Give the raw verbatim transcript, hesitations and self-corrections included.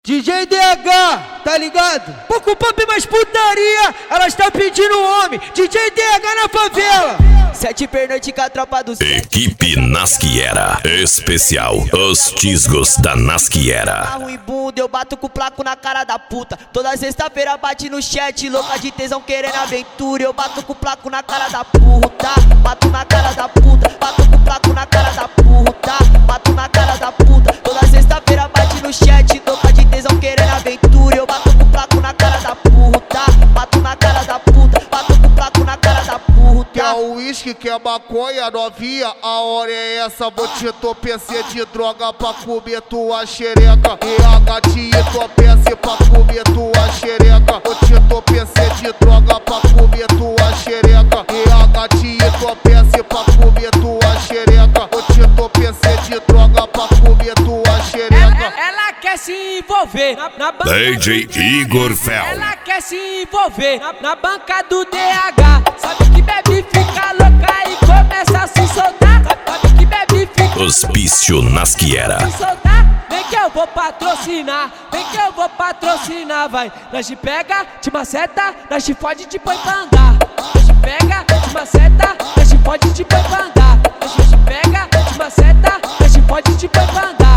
D J D H, tá ligado? Pouco pop mais putaria, elas tão pedindo homem. D J D H na favela. Sete pernoite com a tropa do Equipe Nasquiera especial, os tisgos da Nasquiera. Carro e bunda, eu bato com o placo na cara da puta. Toda sexta-feira bate no chat, louca de tesão querendo aventura. Eu bato com o placo na cara da puta, bato na cara da puta, bato com o placo na cara da puta, bato na cara da puta. Toda sexta-feira bate no chat, louca de tesão querendo aventura. Eu bato com o placo na cara da puta, bato na cara da puta, bato com o placo na cara da puta. Quer uísque, quer maconha, novinha? A hora é essa, vou te entorpecer de droga pra comer tua xereca. E a gatinha entorpece pra comer tua xereca. Vou te entorpecer de droga pra comer tua xereca. E a gatinha entorpece pra comer tua xereca. Vou te entorpecer de droga pra comer tua xereca. Ela, ela quer se envolver na, na banca D J Igor Fel. Ela quer se envolver na, na banca do D H. Sabe que bebe, fica louca e começa a se soltar. Sabe que bebe, fica Hospício Nasquiera. se soltar. Vem que eu vou patrocinar, vem que eu vou patrocinar, vai. Nós te pega, te maceta, nós te fode, te põe pra andar. Nós te pega, te maceta, nós te fode, te põe pra andar. Nós te pega, te maceta, nós te fode, te põe pra andar.